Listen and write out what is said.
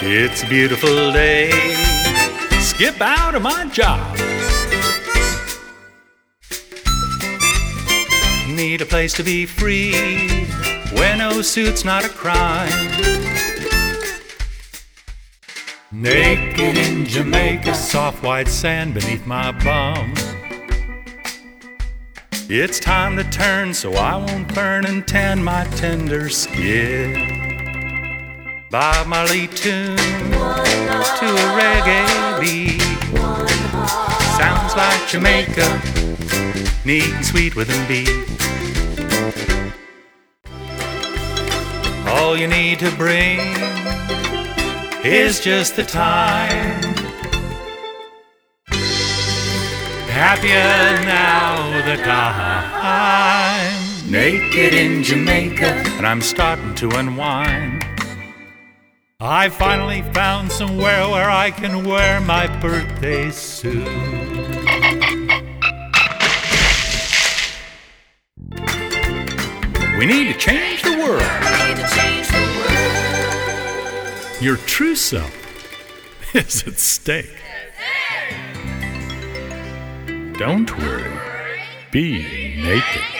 It's a beautiful day. Skip out of my job. Need a place to be free. Wear no suit's not a crime. Naked in Jamaica, soft white sand beneath my bum. It's time to turn so I won't burn and tan my tender skin. Bob Marley tune to a reggae beat. Sounds like Jamaica, neat and sweet with them beat. All you need to bring is just the time. Happier now that I'm naked in Jamaica and I'm starting to unwind. I finally found somewhere where I can wear my birthday suit. We need to change the world. Your true self is at stake. Don't worry, be naked.